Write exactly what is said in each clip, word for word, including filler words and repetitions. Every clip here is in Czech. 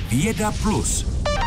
Věda plus.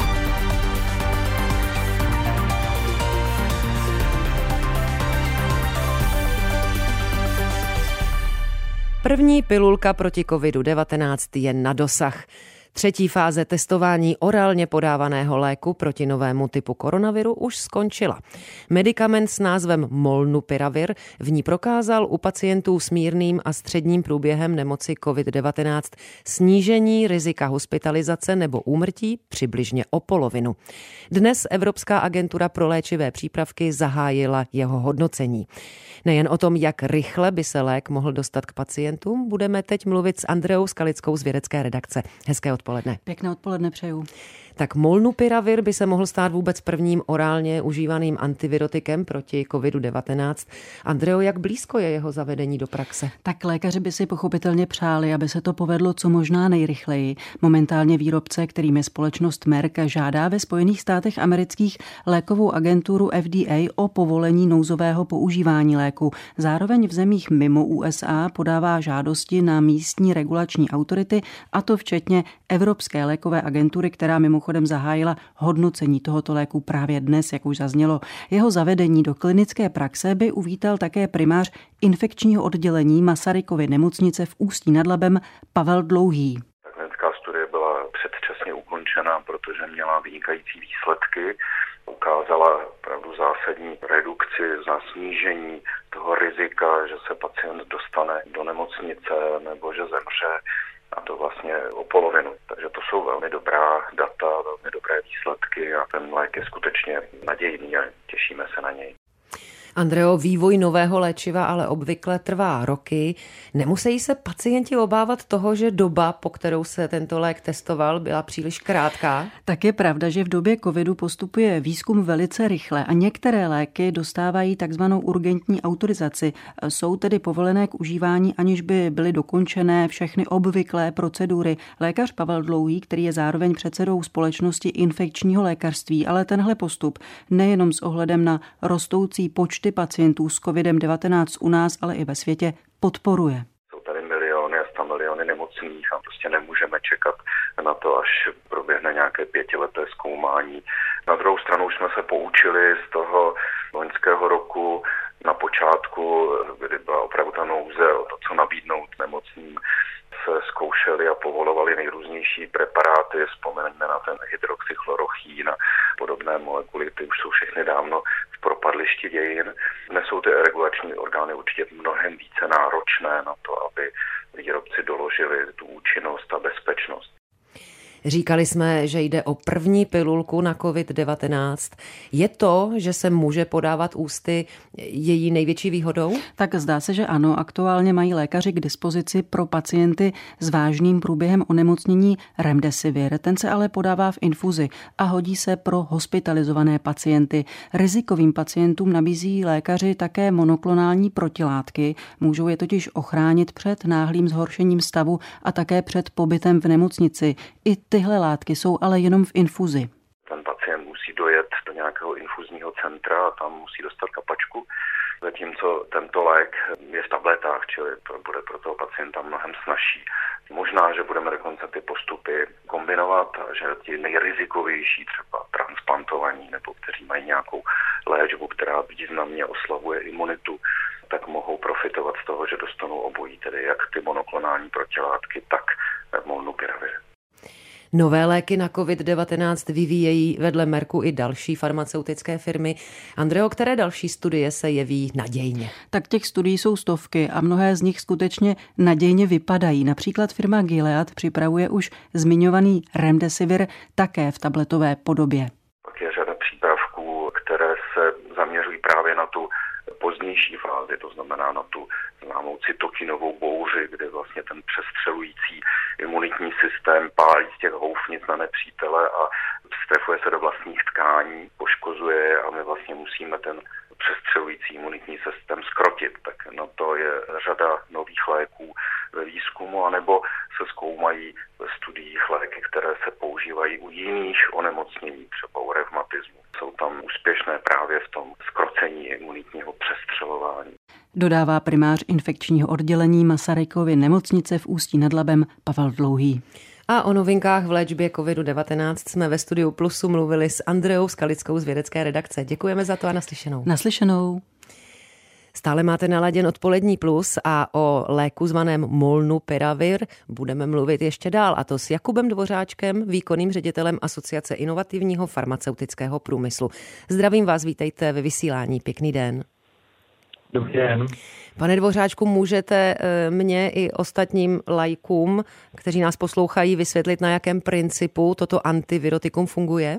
První pilulka proti kovidu devatenáct je na dosah. Třetí fáze testování orálně podávaného léku proti novému typu koronaviru už skončila. Medikament s názvem Molnupiravir v ní prokázal u pacientů s mírným a středním průběhem nemoci covid devatenáct snížení rizika hospitalizace nebo úmrtí přibližně o polovinu. Dnes Evropská agentura pro léčivé přípravky zahájila jeho hodnocení. Nejen o tom, jak rychle by se lék mohl dostat k pacientům, budeme teď mluvit s Andreou Skalickou z vědecké redakce. Hezké odpoledne. Pěkné odpoledne přeju. Tak Molnupiravir by se mohl stát vůbec prvním orálně užívaným antivirotikem proti kovidu devatenáct. Andreo, jak blízko je jeho zavedení do praxe? Tak lékaři by si pochopitelně přáli, aby se to povedlo co možná nejrychleji. Momentálně výrobce, kterým je společnost Merck, žádá ve Spojených státech amerických lékovou agenturu F D A o povolení nouzového používání léku. Zároveň v zemích mimo U S A podává žádosti na místní regulační autority, a to včetně Evropské lékové agentury, která mimochodem zahájila hodnocení tohoto léku právě dnes, jak už zaznělo. Jeho zavedení do klinické praxe by uvítal také primář infekčního oddělení Masarykovy nemocnice v Ústí nad Labem Pavel Dlouhý. Klinická studie byla předčasně ukončena, protože měla vynikající výsledky. Ukázala opravdu zásadní redukci, za snížení toho rizika, že se pacient dostane do nemocnice nebo že zemře. A to vlastně o polovinu. Takže to jsou velmi dobrá data, velmi dobré výsledky a ten lék je skutečně nadějný a těšíme se na něj. Andreo, vývoj nového léčiva ale obvykle trvá roky. Nemusí se pacienti obávat toho, že doba, po kterou se tento lék testoval, byla příliš krátká? Tak je pravda, že v době covidu postupuje výzkum velice rychle a některé léky dostávají takzvanou urgentní autorizaci. Jsou tedy povolené k užívání, aniž by byly dokončené všechny obvyklé procedury. Lékař Pavel Dlouhý, který je zároveň předsedou společnosti infekčního lékařství, ale tenhle postup nejenom s ohledem na rostoucí počty pacientů s covidem devatenáct u nás, ale i ve světě podporuje. Jsou tady miliony a sta miliony nemocných a prostě nemůžeme čekat na to, až proběhne nějaké pětileté zkoumání. Na druhou stranu jsme se poučili z toho loňského roku na počátku, kdy byla opravdu ta nouze o to, co nabídnout nemocným, se zkoušeli a povolovali nejrůznější preparáty, vzpomeňme na ten hydroxychlorochín a podobné molekuly, ty už jsou všechny dávno v propadlišti dějin. Dnes jsou ty regulační orgány určitě mnohem více náročné na to, aby výrobci doložili tu účinnost a bezpečnost. Říkali jsme, že jde o první pilulku na covid devatenáct. Je to, že se může podávat ústy, její největší výhodou? Tak zdá se, že ano. Aktuálně mají lékaři k dispozici pro pacienty s vážným průběhem onemocnění Remdesivir. Ten se ale podává v infuzi a hodí se pro hospitalizované pacienty. Rizikovým pacientům nabízí lékaři také monoklonální protilátky. Můžou je totiž ochránit před náhlým zhoršením stavu a také před pobytem v nemocnici. I tyhle látky jsou ale jenom v infuzi. Ten pacient musí dojet do nějakého infuzního centra a tam musí dostat kapačku, zatímco tento lék je v tabletách, čili to bude pro toho pacienta mnohem snazší. Možná, že budeme dokonce ty postupy kombinovat a že ti nejrizikovější, třeba transplantovaní nebo kteří mají nějakou léčbu, která významně oslabuje imunitu, tak mohou profitovat z toho, že dostanou obojí, tedy jak ty monoklonální protilátky, tak Molnupiravir. Nové léky na covid devatenáct vyvíjejí vedle Mercku i další farmaceutické firmy. Andreo, které další studie se jeví nadějně? Tak těch studií jsou stovky a mnohé z nich skutečně nadějně vypadají. Například firma Gilead připravuje už zmiňovaný Remdesivir také v tabletové podobě. Pak je řada přípravků, které se zaměřují právě na tu pozdnější fázi, to znamená na tu známou cytokinovou bouři, kde vlastně ten přestřelující imunitní systém pálí z těch houfnic na nepřítele a vstrefuje se do vlastních tkání, poškozuje je a my vlastně musíme ten přestřelující imunitní systém zkrotit. Tak na to je řada nových léků ve výzkumu, anebo se zkoumají ve studiích léky, které se používají u jiných onemocnění, třeba u revmatismu. Jsou tam úspěšné právě v tom zkrocení imunitního přestřelování. Dodává primář infekčního oddělení Masarykovy nemocnice v Ústí nad Labem Pavel Dlouhý. A o novinkách v léčbě kovidu devatenáct jsme ve studiu Plusu mluvili s Andreou Skalickou z vědecké redakce. Děkujeme za to a naslyšenou. Naslyšenou. Stále máte naladěn Odpolední Plus a o léku zvaném Molnupiravir budeme mluvit ještě dál, a to s Jakubem Dvořáčkem, výkonným ředitelem Asociace inovativního farmaceutického průmyslu. Zdravím vás, vítejte ve vysílání. Pěkný den. Dobrý den. Pane Dvořáčku, můžete mě i ostatním laikům, kteří nás poslouchají, vysvětlit, na jakém principu toto antivirotikum funguje?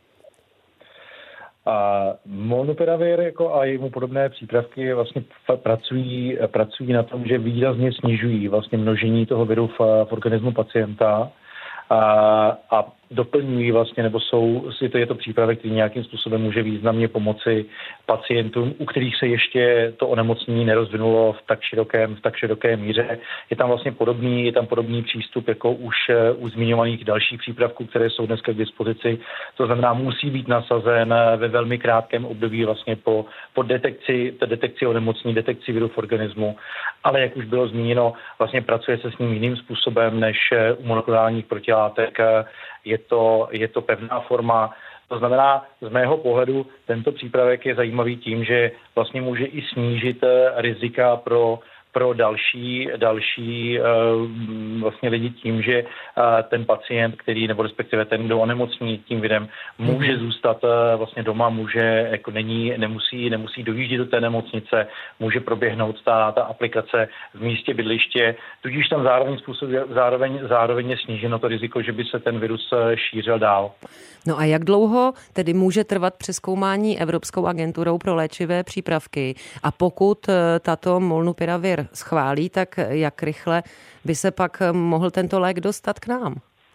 A Molnupiravir jako a jemu podobné přípravky vlastně pracují, pracují na tom, že výrazně snižují vlastně množení toho viru v, v organismu pacienta a, a doplňují vlastně, nebo jsou, to je to přípravek, který nějakým způsobem může významně pomoci pacientům, u kterých se ještě to onemocnění nerozvinulo v tak širokém, v tak široké míře. Je tam vlastně podobný, je tam podobný přístup jako už u zmiňovaných dalších přípravků, které jsou dneska k dispozici. To znamená, musí být nasazen ve velmi krátkém období vlastně po, po detekci, detekci onemocnění, detekci viru v organismu. Ale jak už bylo zmíněno, vlastně pracuje se s ním jiným způsobem než u monoklonálních protilátek. Je to, je to pevná forma. To znamená, z mého pohledu tento přípravek je zajímavý tím, že vlastně může i snížit rizika pro pro další, další uh, vlastně lidi tím, že uh, ten pacient, který, nebo respektive ten, kdo onemocní tím virem, může zůstat uh, vlastně doma, může, jako není, nemusí, nemusí dojíždět do té nemocnice, může proběhnout ta, ta aplikace v místě bydliště, tudíž tam zároveň způsob, zároveň, zároveň je sníženo to riziko, že by se ten virus šířil dál. No a jak dlouho tedy může trvat přezkoumání Evropskou agenturou pro léčivé přípravky? A pokud tato Molnupiravir schválí, tak jak rychle by se pak mohl tento lék dostat k nám?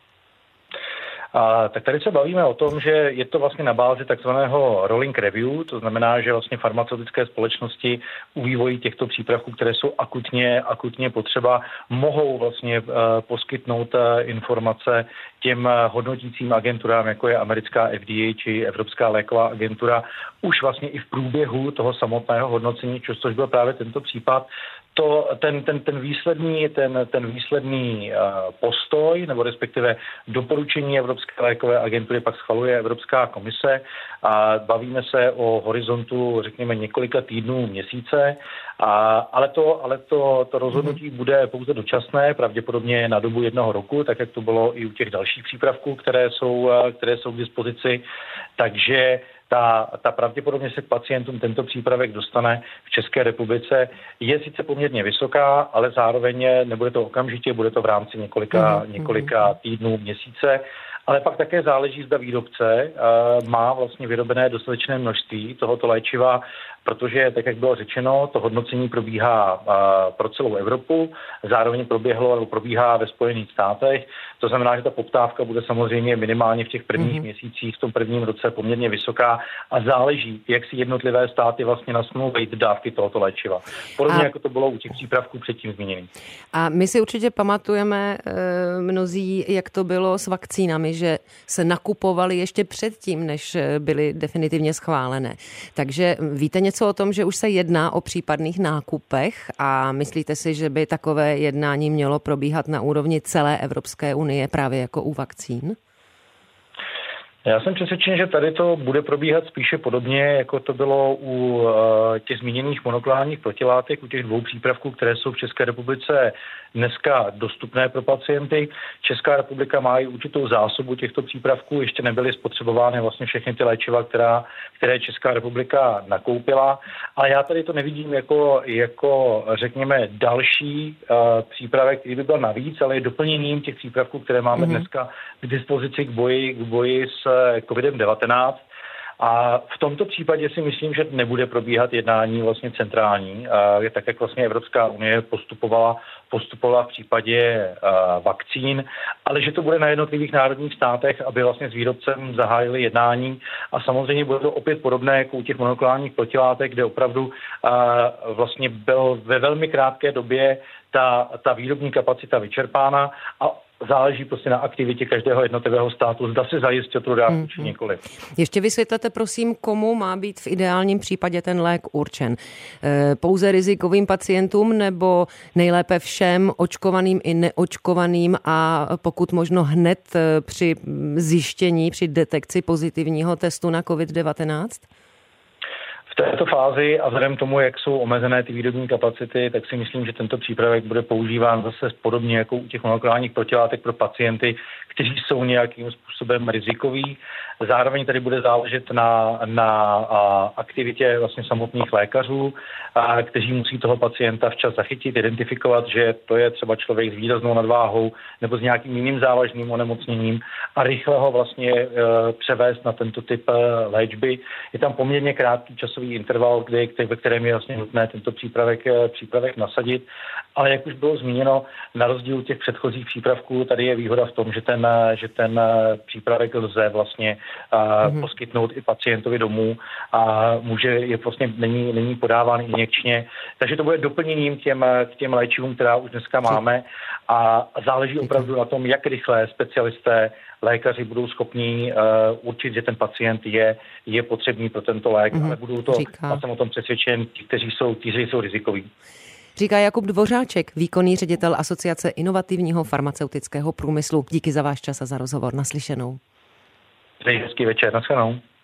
A, tak tady se bavíme o tom, že je to vlastně na bázi takzvaného rolling review, to znamená, že vlastně farmaceutické společnosti u vývoji těchto přípravků, které jsou akutně, akutně potřeba, mohou vlastně uh, poskytnout uh, informace těm uh, hodnotícím agenturám, jako je americká F D A či Evropská léková agentura, už vlastně i v průběhu toho samotného hodnocení, což byl právě tento případ. To, ten, ten, ten výsledný, ten, ten výsledný uh, postoj, nebo respektive doporučení Evropské lékové agentury pak schvaluje Evropská komise a bavíme se o horizontu, řekněme, několika týdnů, měsíce, a, ale, to, ale to, to rozhodnutí bude pouze dočasné, pravděpodobně na dobu jednoho roku, tak jak to bylo i u těch dalších přípravků, které jsou, které jsou k dispozici, takže Ta, ta pravděpodobně se k pacientům tento přípravek dostane v České republice je sice poměrně vysoká, ale zároveň nebude to okamžitě, bude to v rámci několika, mm-hmm. několika týdnů, měsíce. Ale pak také záleží, zda výrobce uh, má vlastně vyrobené dostatečné množství tohoto léčiva, protože, tak jak bylo řečeno, to hodnocení probíhá uh, pro celou Evropu, zároveň proběhlo nebo probíhá ve Spojených státech. To znamená, že ta poptávka bude samozřejmě minimálně v těch prvních mm-hmm. měsících, v tom prvním roce poměrně vysoká a záleží, jak si jednotlivé státy vlastně nasmlouvají dávky tohoto léčiva. Podobně a... jako to bylo u těch přípravků předtím zmíněných. A my si určitě pamatujeme e, mnozí, jak to bylo s vakcínami, že se nakupovaly ještě předtím, než byly definitivně schválené. Takže víte něco o tom, že už se jedná o případných nákupech a myslíte si, že by takové jednání mělo probíhat na úrovni celé Evropské unie právě jako u vakcín? Já jsem přesvědčen, že tady to bude probíhat spíše podobně, jako to bylo u uh, těch zmíněných monoklonálních protilátek, u těch dvou přípravků, které jsou v České republice dneska dostupné pro pacienty. Česká republika má i určitou zásobu těchto přípravků, ještě nebyly spotřebovány vlastně všechny ty léčiva, která, které Česká republika nakoupila. A já tady to nevidím jako, jako řekněme, další uh, přípravek, který by byl navíc, ale je doplněním těch přípravků, které máme mm-hmm. dneska k dispozici k boji, k boji s kovidem devatenáct. A v tomto případě si myslím, že nebude probíhat jednání vlastně centrální, tak jak vlastně Evropská unie postupovala, postupovala v případě vakcín, ale že to bude na jednotlivých národních státech, aby vlastně s výrobcem zahájili jednání. A samozřejmě bude to opět podobné jako u těch monoklonálních protilátek, kde opravdu vlastně byl ve velmi krátké době ta, ta výrobní kapacita vyčerpána a záleží prostě na aktivitě každého jednotlivého státu, zda si zajistit tu dávku mm-hmm. či nikoliv. Ještě vysvětlete, prosím, komu má být v ideálním případě ten lék určen. Pouze rizikovým pacientům nebo nejlépe všem očkovaným i neočkovaným a pokud možno hned při zjištění, při detekci pozitivního testu na covid devatenáct? V této fázi a vzhledem k tomu, jak jsou omezené ty výrobní kapacity, tak si myslím, že tento přípravek bude používán zase podobně jako u těch molekulárních protilátek pro pacienty, kteří jsou nějakým způsobem rizikoví. Zároveň tady bude záležet na, na a, aktivitě vlastně samotných lékařů, a, kteří musí toho pacienta včas zachytit, identifikovat, že to je třeba člověk s výraznou nadváhou nebo s nějakým jiným závažným onemocněním a rychle ho vlastně e, převést na tento typ e, léčby. Je tam poměrně krátký časový interval, kde, ve kterém je vlastně nutné tento přípravek, e, přípravek nasadit. Ale jak už bylo zmíněno, na rozdíl těch předchozích přípravků, tady je výhoda v tom, že ten, že ten přípravek lze vlastně mm-hmm. poskytnout i pacientovi domů a může, je vlastně není, není podáván injekčně. Takže to bude doplněním těm, k těm léčivům, která už dneska máme a záleží opravdu na tom, jak rychle specialisté, lékaři budou schopni uh, určit, že ten pacient je, je potřebný pro tento lék, mm-hmm. ale budou to, já jsem o tom přesvědčen, ti, kteří jsou, ti, kteří jsou rizikoví. Říká Jakub Dvořáček, výkonný ředitel Asociace inovativního farmaceutického průmyslu. Díky za váš čas a za rozhovor. Naslyšenou. Hezký večer, nashledanou.